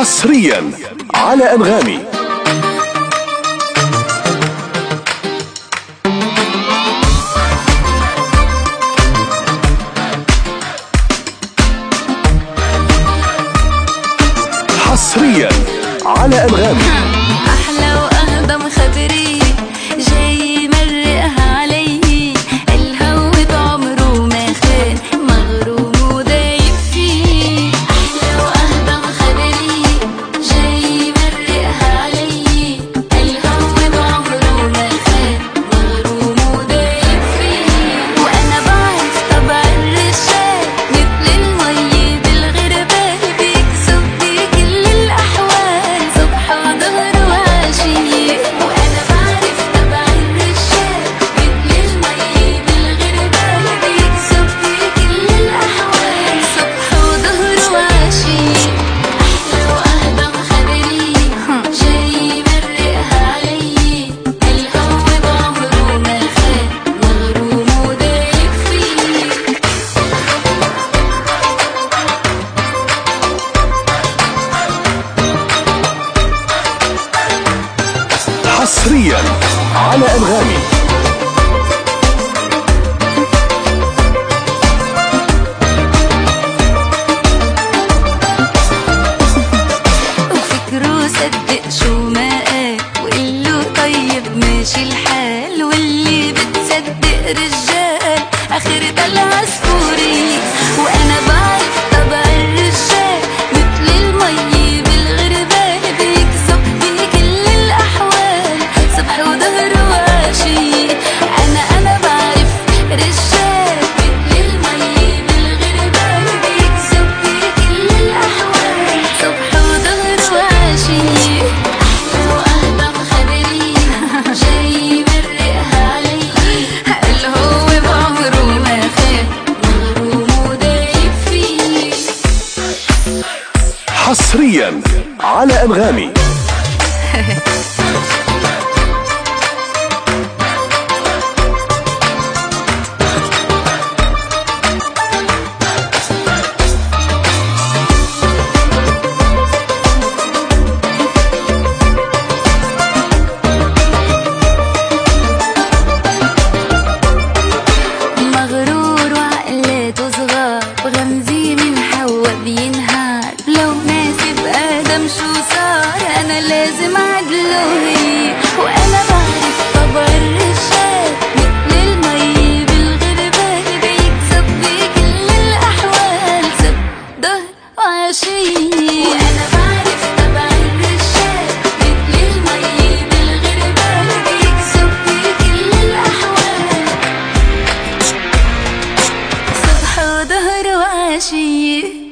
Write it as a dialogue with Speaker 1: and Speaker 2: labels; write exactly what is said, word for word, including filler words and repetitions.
Speaker 1: حصريا على أنغامي. حصريا على أنغامي.
Speaker 2: أحلى وأهضم خبري جاي مرقها علي، الهوى بعمره ما خان مغروم ودايب فيه. أحلى وأهضم خبري جاي مرقها علي، الهوى بعمره ما خان مغروم ودايب فيه. وأنا بعرف طبع الرجال مثل المي بالغربال، بيكسب بكل الأحوال صبح وظهر وعشية. وأنا بعرف طبع الرجال مثل المي بالغربال، بيكسب بكل الأحوال صبح وظهر وعشية. أحلى وأهضم خبري جاي مرقها علي، الهوى بعمره ما خان مغروم ودايب فيه.
Speaker 1: حصريا على أنغامي.
Speaker 2: وفكره صدق شو ما قال، وقله طيب ماشي الحال، واللي بتصدق رجال اخرتها العصفوري. وانا بعرف طبع الرجال مثل المي بالغربال، بيكذب بكل الاحوال صبح وظهر وعشي. انا انا بعرف رجال مثل المي بالغربال، بيكذب بكل الاحوال صبح وظهر وعشي. احلى واهضم خبري جاي مرقها علي، الهوى بعمره ما خان مغروم ودايب فيه.
Speaker 1: حصريا على أنغامي.
Speaker 2: مغرور وعقلاته صغار، بغمزي من حوا بينهار، لو ناسب آدم شو صار أنا لازم أعدله هي. وأنا بعرف طبع الرجال مثل المي بالغربال، بيكسب بكل الأحوال سب ظهر وعشية. وأنا بعرف طبع الرجال مثل المي بالغربال، بيكسب بكل الأحوال صبح وظهر وعشية.